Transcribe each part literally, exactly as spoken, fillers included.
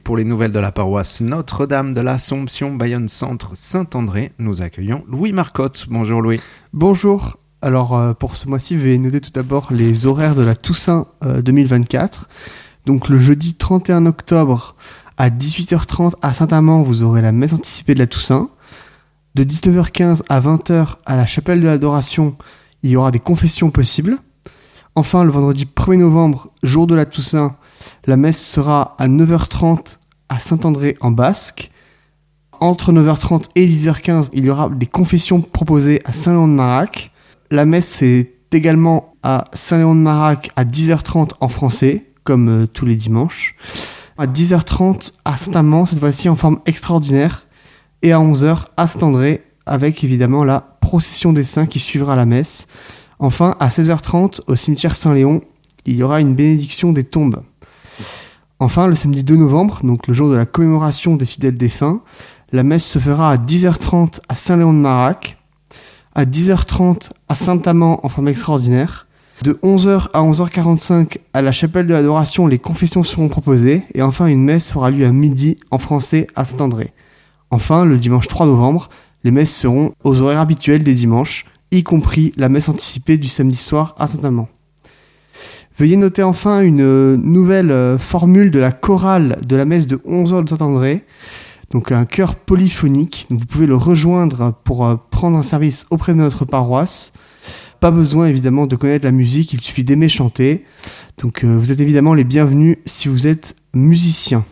pour les nouvelles de la paroisse Notre-Dame de l'Assomption Bayonne Centre Saint-André. Nous accueillons Louis Marcotte. Bonjour Louis. Bonjour. Alors euh, pour ce mois-ci, je vais noter tout d'abord les horaires de la Toussaint euh, deux mille vingt-quatre. Donc le jeudi trente et un octobre à dix-huit heures trente à Saint-Amand, vous aurez la messe anticipée de la Toussaint. De dix-neuf heures quinze à vingt heures à la chapelle de l'Adoration, il y aura des confessions possibles. Enfin, le vendredi premier novembre, jour de la Toussaint, la messe sera à neuf heures trente à Saint-André en Basque. Entre neuf heures trente et dix heures quinze, il y aura des confessions proposées à Saint-Léon-de-Marac. La messe est également à Saint-Léon-de-Marac à dix heures trente en français, comme euh, tous les dimanches. À dix heures trente à Saint-Amand, cette fois-ci en forme extraordinaire. Et à onze heures à Saint-André, avec évidemment la procession des saints qui suivra la messe. Enfin, à seize heures trente, au cimetière Saint-Léon, il y aura une bénédiction des tombes. Enfin, le samedi deux novembre, donc le jour de la commémoration des fidèles défunts, la messe se fera à dix heures trente à Saint-Léon-de-Marac, à dix heures trente à Saint-Amand en forme extraordinaire. De onze heures à onze heures quarante-cinq, à la chapelle de l'Adoration, les confessions seront proposées. Et enfin, une messe aura lieu à midi en français à Saint-André. Enfin, le dimanche trois novembre, les messes seront aux horaires habituels des dimanches, y compris la messe anticipée du samedi soir à Saint-Amand. Veuillez noter enfin une nouvelle formule de la chorale de la messe de onze heures de Saint-André, donc un chœur polyphonique. Donc vous pouvez le rejoindre pour prendre un service auprès de notre paroisse. Pas besoin évidemment de connaître la musique, il suffit d'aimer chanter. Donc euh, vous êtes évidemment les bienvenus si vous êtes musicien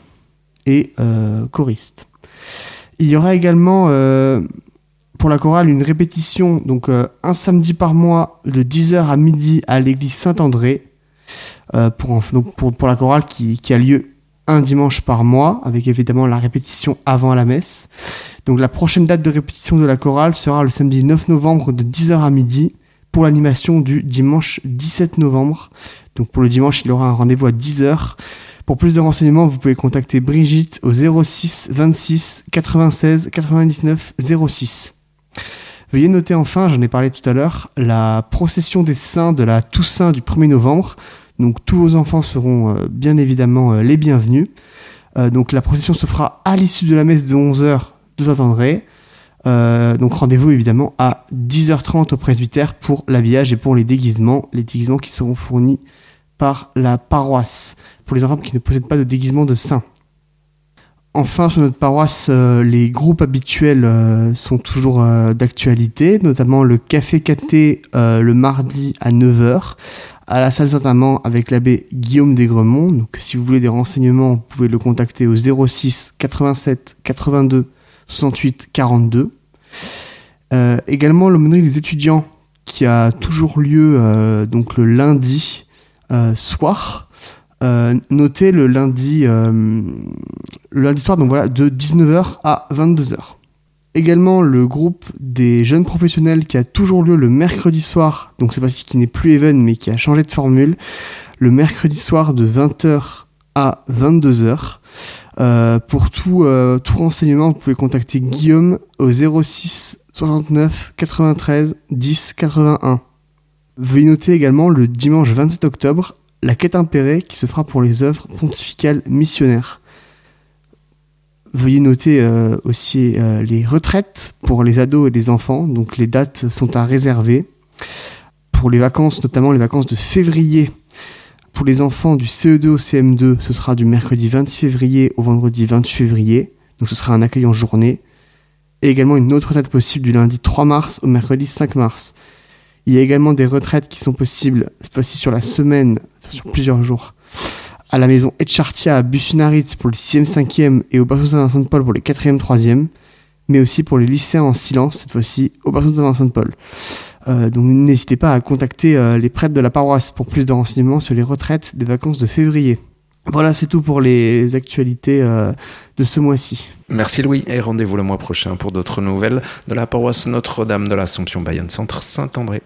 et euh, choriste. Il y aura également euh, pour la chorale une répétition, donc euh, un samedi par mois de dix heures à midi à l'église Saint-André, euh, pour, donc pour, pour la chorale qui, qui a lieu un dimanche par mois, avec évidemment la répétition avant la messe. Donc la prochaine date de répétition de la chorale sera le samedi neuf novembre de dix heures à midi, pour l'animation du dimanche dix-sept novembre. Donc pour le dimanche, il y aura un rendez-vous à dix heures. Pour plus de renseignements, vous pouvez contacter Brigitte au zéro six vingt-six quatre-vingt-seize quatre-vingt-dix-neuf zéro six. Veuillez noter enfin, j'en ai parlé tout à l'heure, la procession des saints de la Toussaint du premier novembre. Donc tous vos enfants seront euh, bien évidemment euh, les bienvenus. Euh, donc la procession se fera à l'issue de la messe de onze heures de Saint-André. Euh, donc rendez-vous évidemment à dix heures trente au presbytère pour l'habillage et pour les déguisements, les déguisements qui seront fournis par la paroisse, pour les enfants qui ne possèdent pas de déguisement de saint. Enfin, sur notre paroisse, euh, les groupes habituels euh, sont toujours euh, d'actualité, notamment le Café Caté euh, le mardi à neuf heures, à la salle Saint-Amand avec l'abbé Guillaume d'Aigremont. Donc si vous voulez des renseignements, vous pouvez le contacter au zéro six quatre-vingt-sept quatre-vingt-deux soixante-huit quarante-deux. Euh, également l'aumônerie des étudiants qui a toujours lieu euh, donc le lundi euh, soir. Euh, notez le lundi, euh, le lundi soir, donc voilà, de dix-neuf heures à vingt-deux heures. Également le groupe des jeunes professionnels qui a toujours lieu le mercredi soir, donc cette fois-ci qui n'est plus Even mais qui a changé de formule, le mercredi soir de vingt heures à vingt-deux heures. Euh, pour tout, euh, tout renseignement, vous pouvez contacter Guillaume au zéro six soixante-neuf quatre-vingt-treize dix quatre-vingt-un. Veuillez noter également le dimanche vingt-sept octobre, la quête impérée qui se fera pour les œuvres pontificales missionnaires. Veuillez noter euh, aussi euh, les retraites pour les ados et les enfants, donc les dates sont à réserver. Pour les vacances, notamment les vacances de février, pour les enfants du C E deux au C M deux, ce sera du mercredi vingt-six février au vendredi vingt-huit février, donc ce sera un accueil en journée. Et également une autre date possible du lundi trois mars au mercredi cinq mars. Il y a également des retraites qui sont possibles, cette fois-ci sur la semaine, sur plusieurs jours, à la maison Etchartia à Bussunaritz pour les sixième cinquième et au Berceau Saint-Vincent de Paul pour les quatrième troisième, mais aussi pour les lycéens en silence, cette fois-ci au Berceau Saint-Vincent de Paul. Euh, donc n'hésitez pas à contacter euh, les prêtres de la paroisse pour plus de renseignements sur les retraites des vacances de février. Voilà, c'est tout pour les actualités euh, de ce mois-ci. Merci Louis, et rendez-vous le mois prochain pour d'autres nouvelles de la paroisse Notre-Dame de l'Assomption Bayonne Centre Saint-André.